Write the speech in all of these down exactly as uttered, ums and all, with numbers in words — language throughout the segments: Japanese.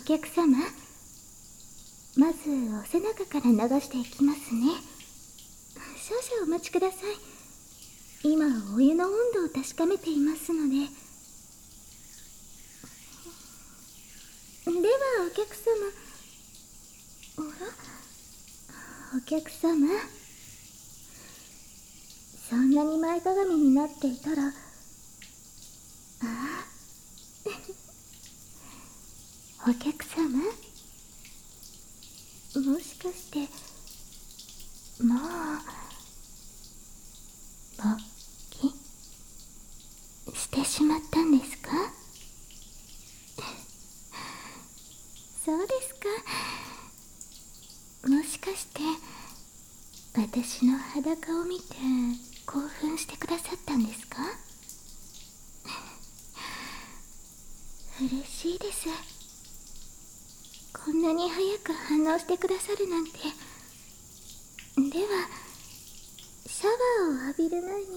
客様、まずお背中から流していきますね。少々お待ちください。今お湯の温度を確かめていますので。ではお客様、あら、お客様、そんなに前かがみになっていたら、ああお客様、もしかしてもう勃起してしまったんですか？そうですか。もしかして私の裸を見て興奮してくださったんですか？嬉しいです。こんなに早く反応してくださるなんて。ではシャワーを浴びる前に、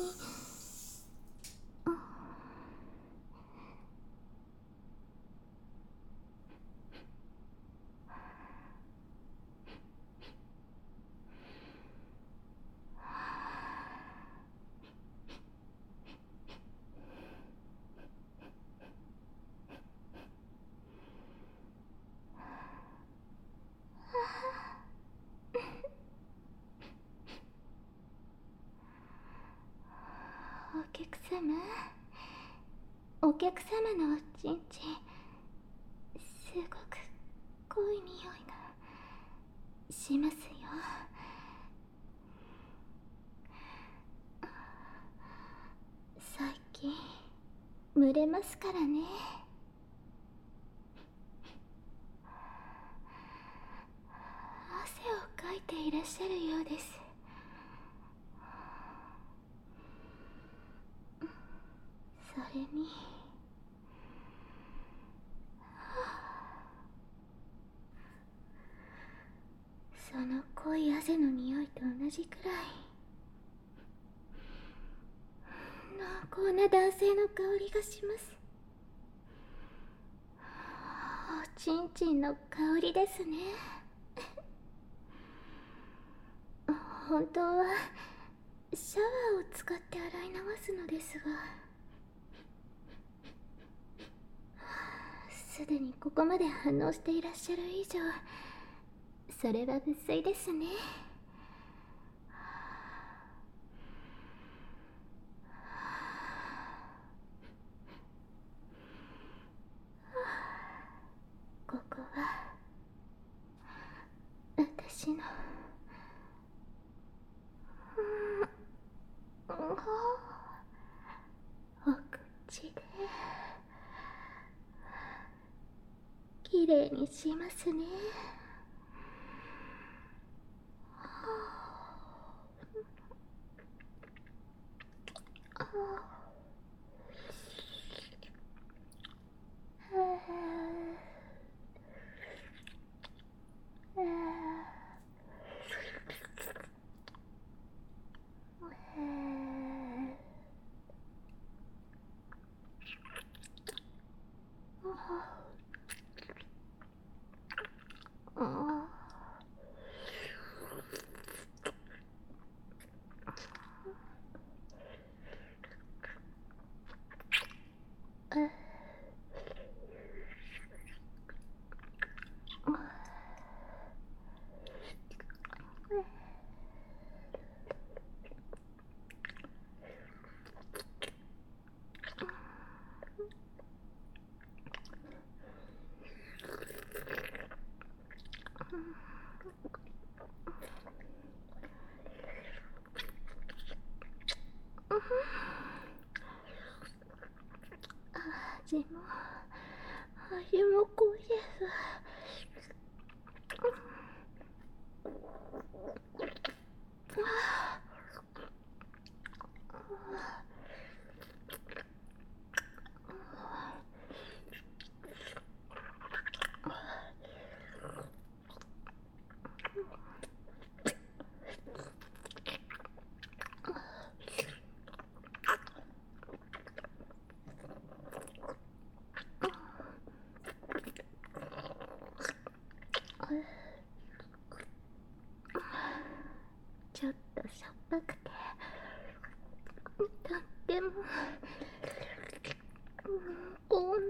お客様、お客様のおちんちん、すごく濃い匂いがしますよ。最近蒸れますからね。汗をかいていらっしゃるようです。それにその濃い汗の匂いと同じくらい濃厚な男性の香りがします。おちんちんの香りですね。本当はシャワーを使って洗い流すのですが、すでにここまで反応していらっしゃる以上、それは無粋ですね。ここは私のお口できれいにしますね。味も味も濃いです。 こ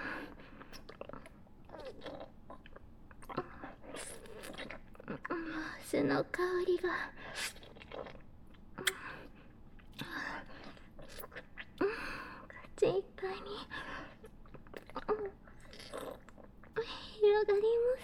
の巣の香りが口いっぱいに広がります。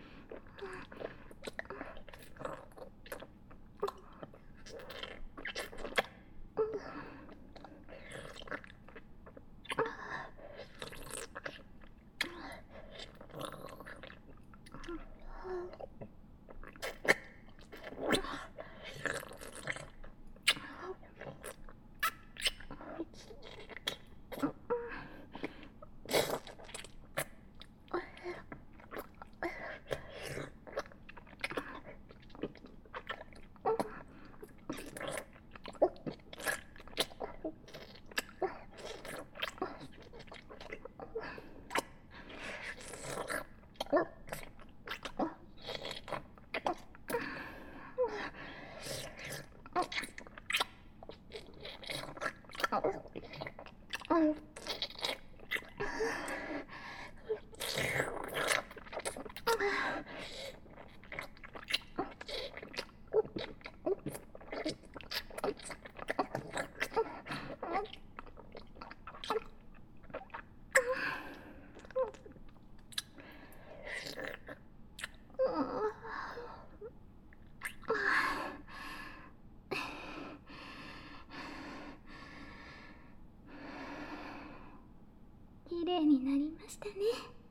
綺麗になりましたね。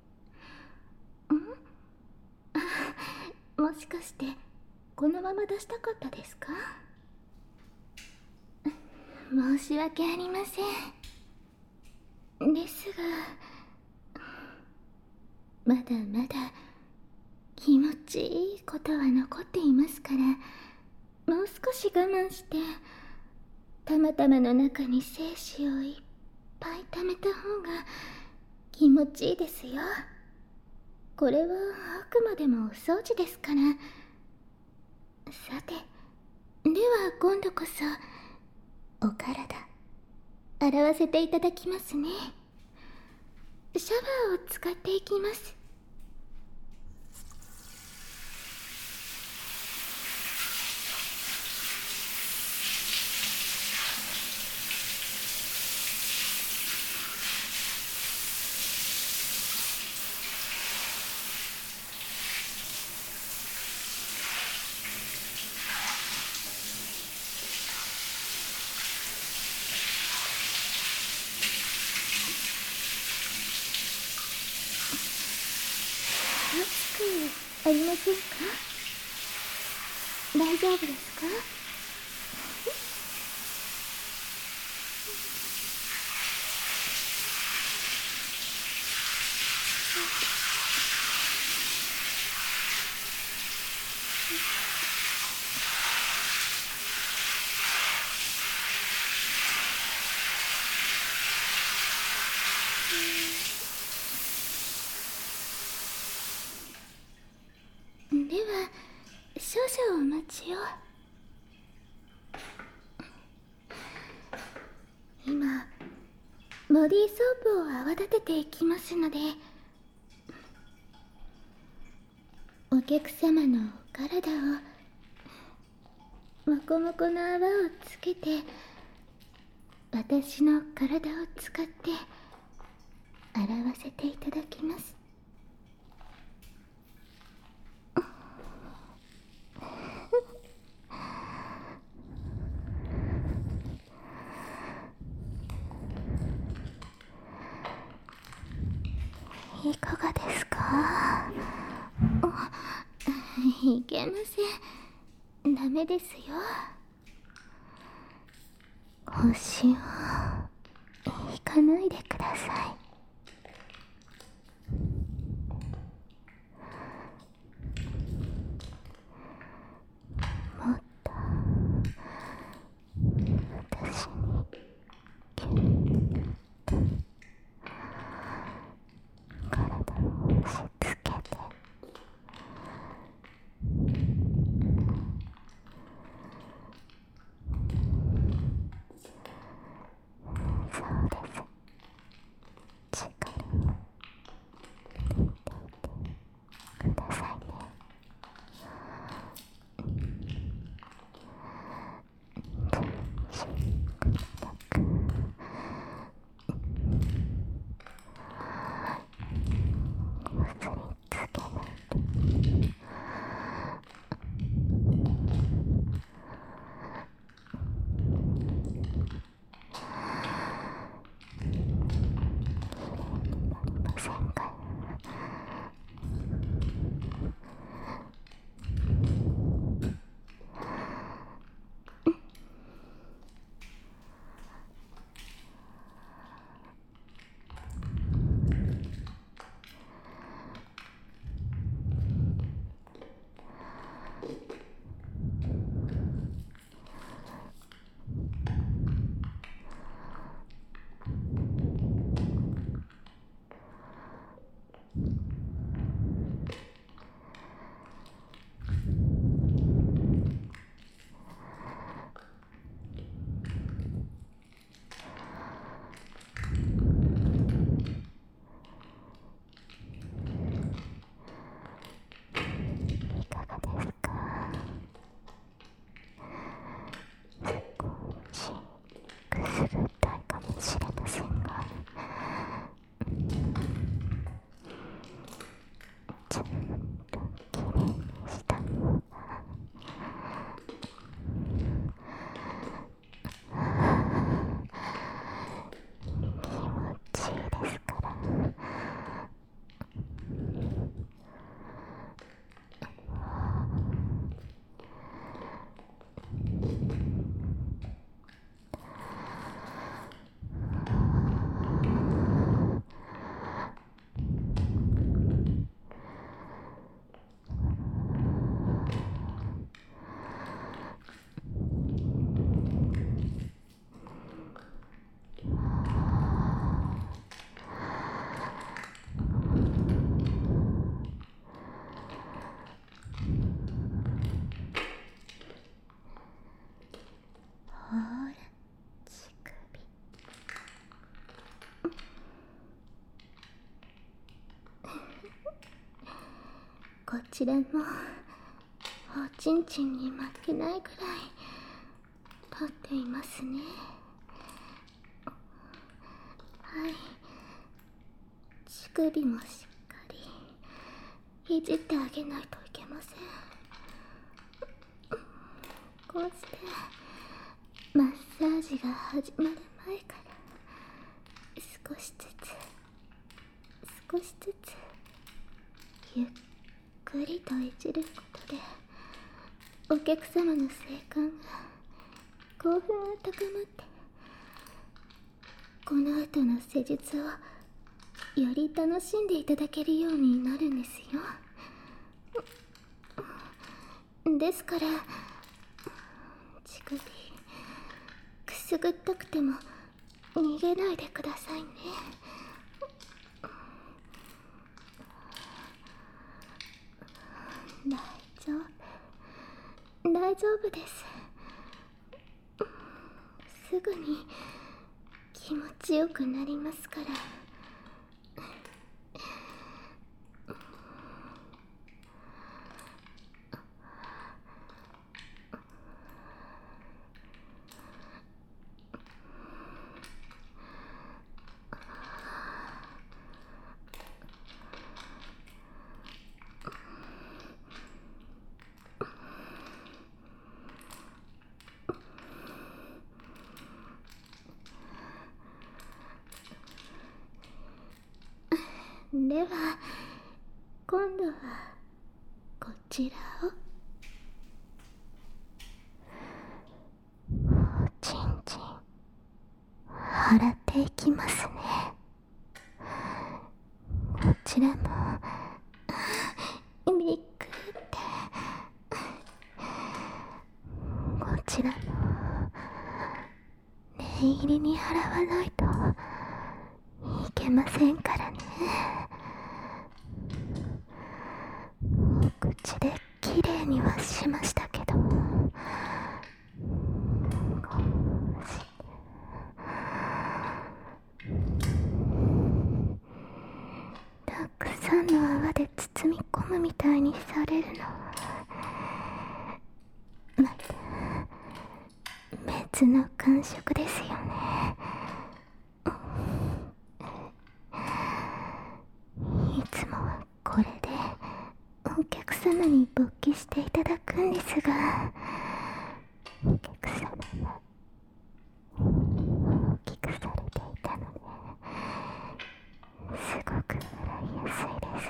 ん？もしかしてこのまま出したかったですか？申し訳ありません。ですが、まだまだ気持ちいいことは残っていますから、もう少し我慢してたまたまの中に精子をいっぱい溜めた方が気持ちいいですよ。これはあくまでもお掃除ですから。さて、では今度こそお体洗わせていただきますね。シャワーを使っていきます。熱くありませんか？大丈夫ですか？では少々お待ちを。今ボディーソープを泡立てていきますので、お客様のお体をモコモコの泡をつけて私の体を使って洗わせていただきます。いかがですか？いけません。ダメですよ。腰を引かないでください。もっと私にキュッと体を押し付けて、 ちらもおちんちんに負けないくらい立っていますね。はい、乳首もしっかりいじってあげないといけません。こうしてマッサージが始まる前から少しずつ少しずつゆっくりといじることでお客様の性感が興奮が高まって、この後の施術をより楽しんでいただけるようになるんですよ。ですから乳首くすぐったくても逃げないでくださいね。大丈夫大丈夫です。すぐに気持ちよくなりますから。では今度はこちらを。おちんちん洗っていきますね。こちらもびっくりってこちらも念入りに洗わないといけませんからね。お口できれいにはしましたけど、こうしてたくさんの泡で包み込むみたいにされるのはまた別の感触ですよね。いつもはこれでお客様に勃起していただくんですが、お客様は大きくされていたのですごく洗いやすいです。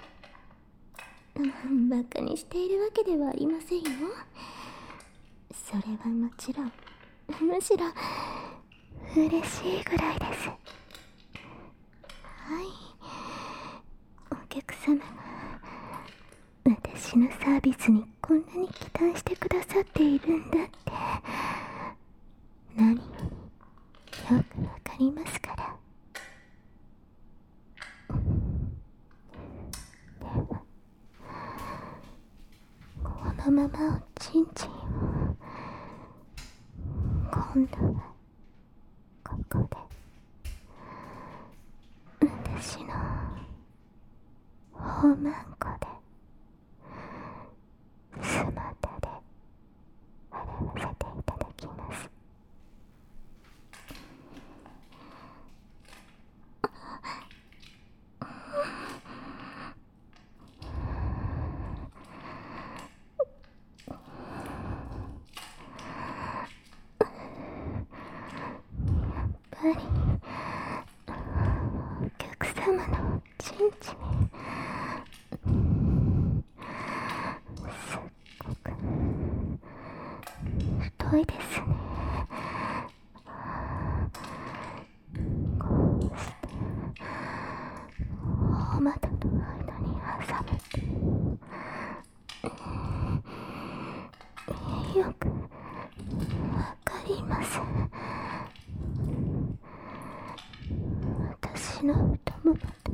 バカにしているわけではありませんよ。それはもちろん、むしろ嬉しいぐらいです。はい、お客様が私のサービスにこんなに期待してくださっているんだって何よりよくわかりますから。ではこのままおちんちんを今度はここで私のほまんこでスマタで洗わせていただきます。やっぱりお客様のちんちんすっごく太いですね。こうしてお股の間に挟めてよくわかります。私の太ももと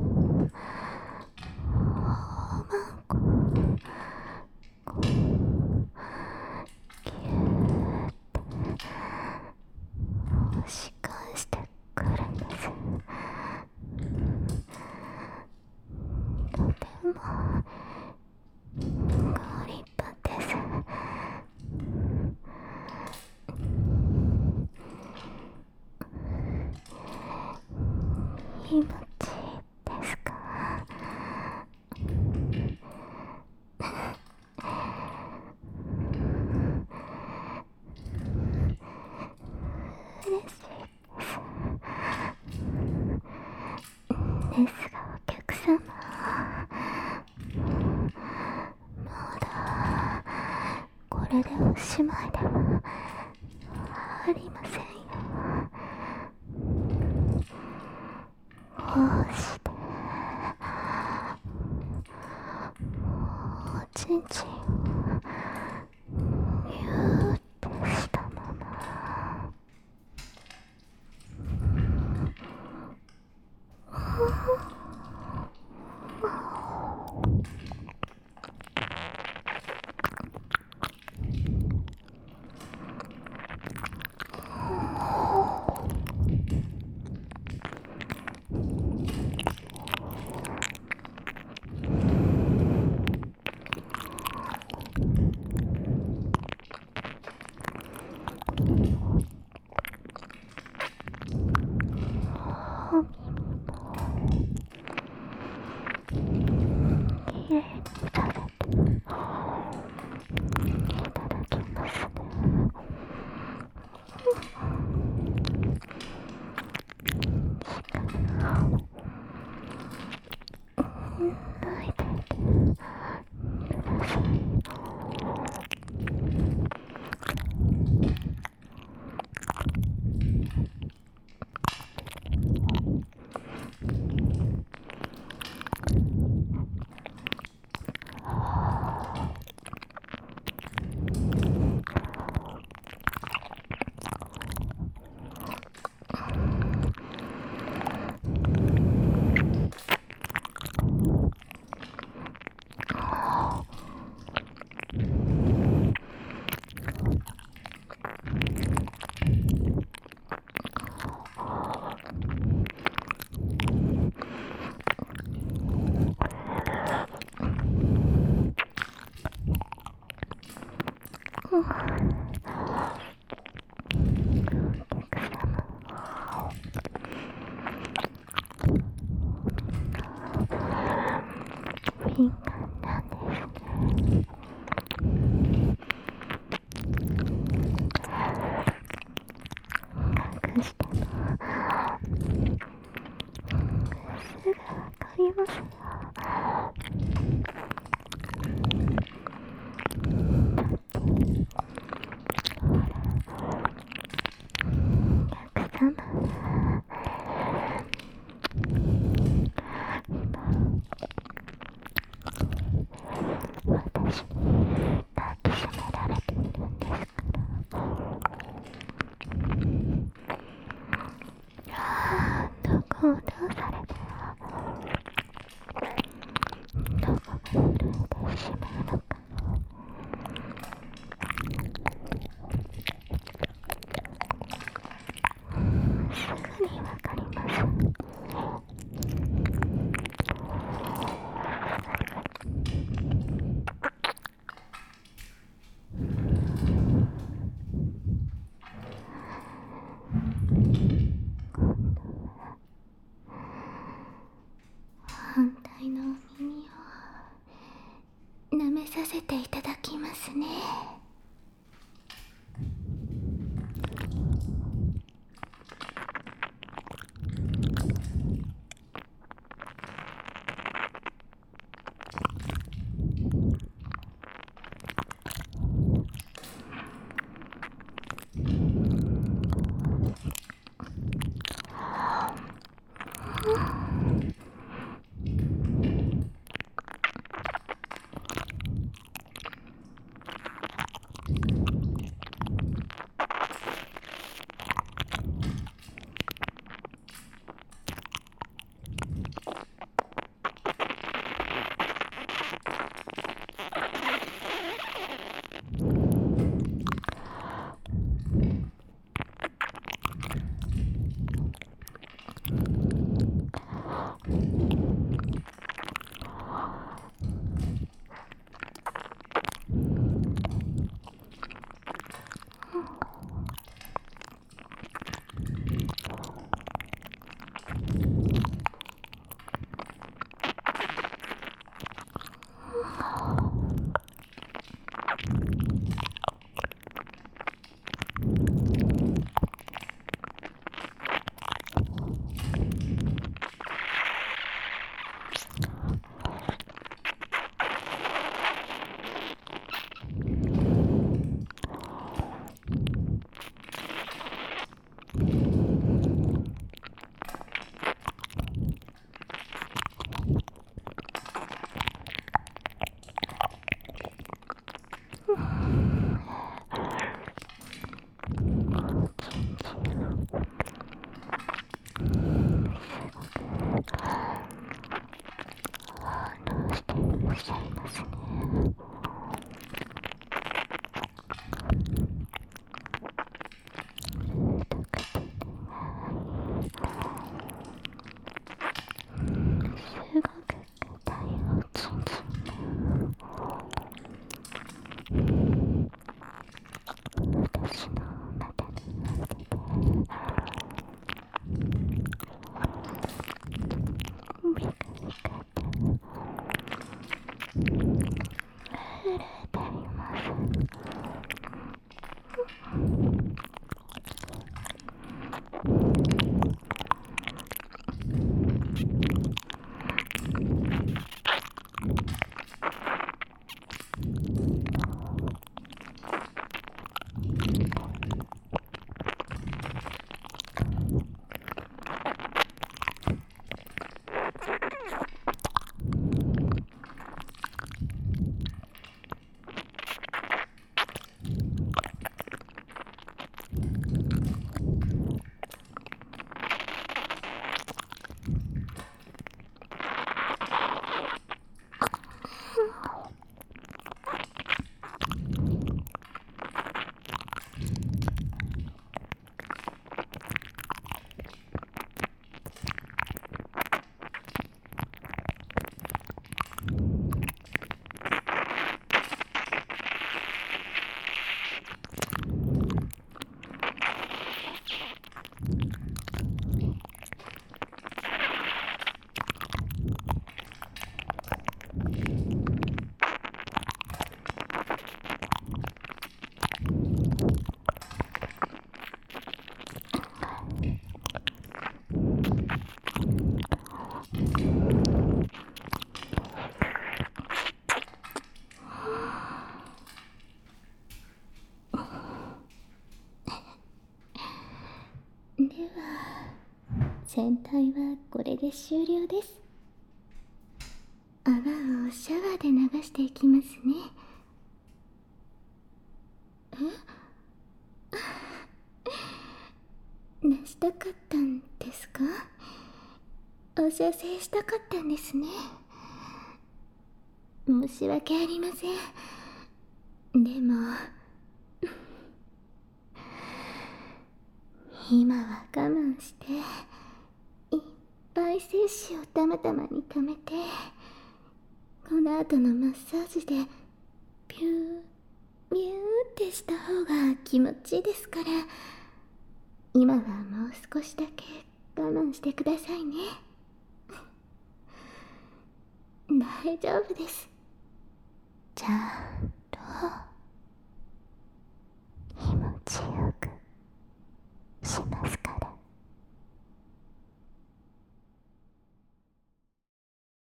おまんここうギューって押し返してくるんです。とても気持ちいいですか？嬉しいですですが、お客様、まだこれでおしまいではありませんよ。こうしておちんちんをギューってしたまま、きれいにされていただきますね。抜いていてください。敏感なんですね。隠してもすぐわかりますよ。お客様、私に抱きしめられているんですから。どこをどうされてどこが震えてしまうのか、すぐにわかります。反対のお耳を舐めさせていただきますね。 全体はこれで終了です。泡をシャワーで流していきますね。え出したかったんですか？お射精したかったんですね。申し訳ありません。でも今は我慢していっぱい精子をたまたまに溜めて、この後のマッサージでピューミューってした方が気持ちいいですから、今はもう少しだけ我慢してくださいね。大丈夫です。ちゃんと